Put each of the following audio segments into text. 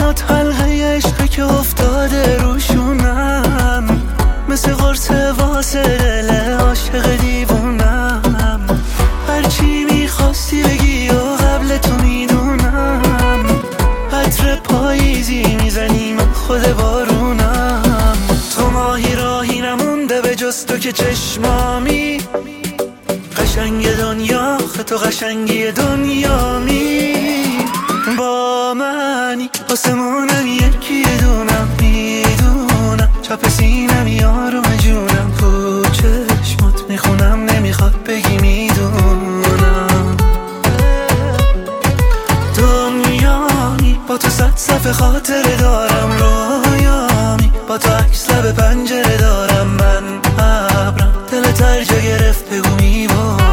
چشات حلقه عشقه که افتاده روشونم، مثل قرص واسه دل عاشق دیوونم. هرچی میخواستی بگی و قبل تو میدونم، عطر پاییزی میزنی من خود بارونم. تو ماهی راهی نمونده به جز تو که چشمامی، قشنگ دنیا تو قشنگی دنیامی. با منی آسمونم یکی دونم، میدونم چپ سینم یارم جونم. تو چشمات میخونم نمیخواد بگی میدونم. دنیامی با تو صد صفحه خاطره دارم، رویامی با تو عکس لب پنجره دارم. من ابرم دلت هر جا گرفت بگو میبارم.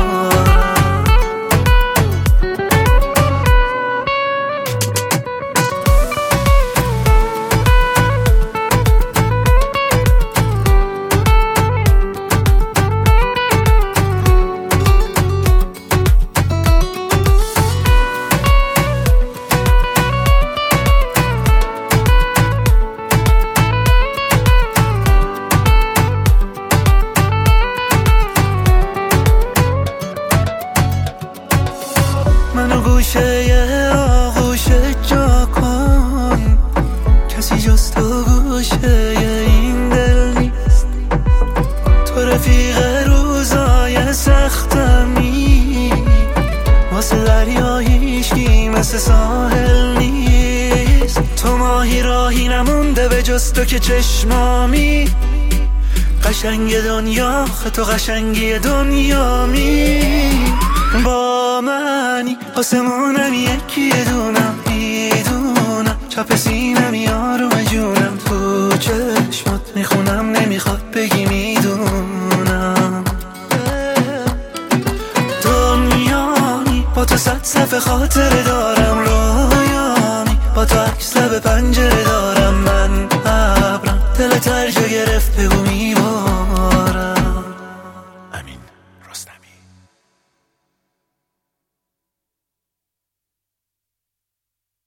منو گوشه آغوشه جا کن، کسی جز تو گوشه این دل نیست. تو رفیق روزای سختمی، واسه دریا هیچکی مثل ساحل نیست. تو ماهی راهی نمونده به جز تو که چشمامی، قشنگ دنیا تو قشنگی دنیامی. با منی آسمونم یکی دونم، میدونم چپ سینم یارم جونم. تو چشمات میخونم نمیخواد بگی میدونم. دنیامی با تو صد صفحه خاطره دارم، رویامی با تو عکس لب پنجره دارم. من ابرم دلت هر جا گرفت بگو